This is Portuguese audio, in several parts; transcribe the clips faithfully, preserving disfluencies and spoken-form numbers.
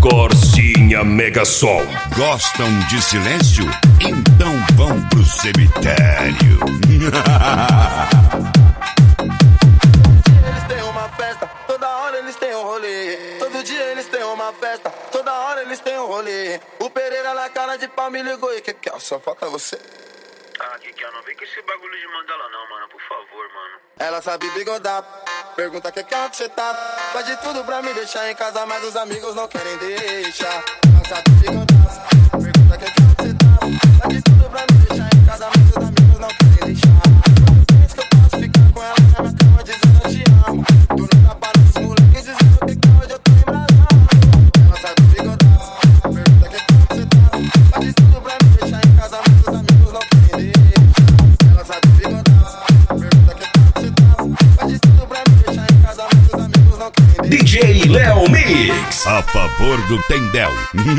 Corsinha Megasom. Gostam de silêncio? Então vão pro cemitério. Eles têm uma festa, toda hora eles têm um rolê. Todo dia eles têm uma festa, toda hora eles têm um rolê. O Pereira na cara de pau me ligou e que que é? Só falta você. Ah, que que é? Não vem com esse bagulho de Mandela não, mano. Por favor, mano. Ela sabe bigodar, pergunta que que onde você tá. Faz de tudo pra me deixar em casa, mas os amigos não querem deixar. Ela sabe bigodar, pergunta que que onde você tá. Faz de tudo pra me deixar em casa, mas os amigos não querem deixar. Diz que eu posso ficar com ela na minha cama dizendo eu te amo. Tu não tá para os moleques dizendo que que hoje eu tô embrasado. Ela sabe bigodar, pergunta que que onde você tá. Faz de tudo pra me deixar em casa, mas os amigos não querem deixar. Ela sabe bigodar, pergunta que que onde você tá. Faz de tudo pra me deixar em casa, mas os amigos não querem deixar. D J Léo Mix. A favor do Tendel.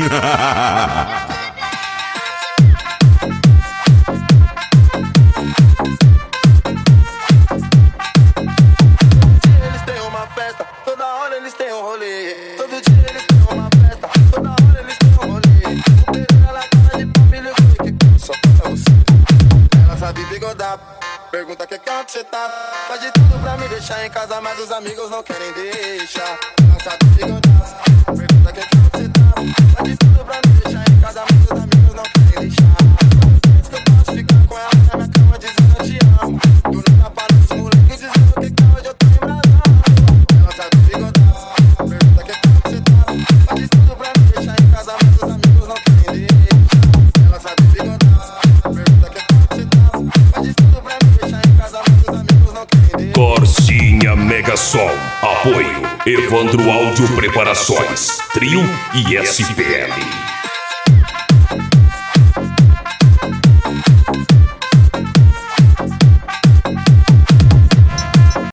Eles têm uma festa, toda hora eles têm um rolê. Todo dia eles têm uma festa, toda hora eles têm um rolê. O Pereira na cara de pau me ligou e que que só falta você. Ela sabe bigodar, pergunta que que onde você tá. Faz de tudo pra me deixar em casa, mas os amigos não querem deixar. Ela sabe bigodar, pergunta que que onde você tá. Faz de tudo pra me deixar em casa, mas os amigos não querem deixar. Diz que eu posso ficar com ela na minha cama dizendo eu te amo. Tu não tá para os moleques dizendo que que hoje eu tô embrasado. Ela sabe bigodar, pergunta que que onde você tá. Faz de tudo pra me deixar em casa, mas os amigos não querem deixar. Ela sabe bigodar, pergunta que que onde você tá. Faz de tudo pra me deixar em casa, mas os amigos não querem deixar. Corsinha Megasom. Apoio Evandro Áudio Preparações, Trio e S P L.